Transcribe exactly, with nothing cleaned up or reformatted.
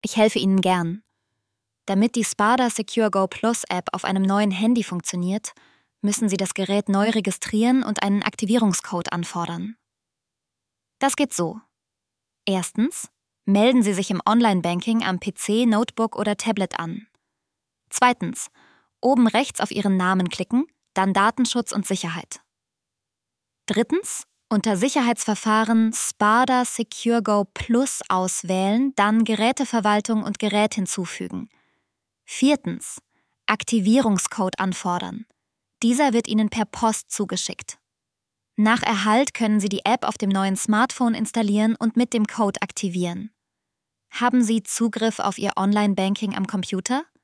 Ich helfe Ihnen gern. Damit die Spada Secure Go Plus App auf einem neuen Handy funktioniert, müssen Sie das Gerät neu registrieren und einen Aktivierungscode anfordern. Das geht so. Erstens, melden Sie sich im Online-Banking am P C, Notebook oder Tablet an. Zweitens, oben rechts auf Ihren Namen klicken, dann Datenschutz und Sicherheit. Drittens, unter Sicherheitsverfahren Spada Secure Go Plus auswählen, dann Geräteverwaltung und Gerät hinzufügen. Viertens, Aktivierungscode anfordern. Dieser wird Ihnen per Post zugeschickt. Nach Erhalt können Sie die App auf dem neuen Smartphone installieren und mit dem Code aktivieren. Haben Sie Zugriff auf Ihr Online-Banking am Computer?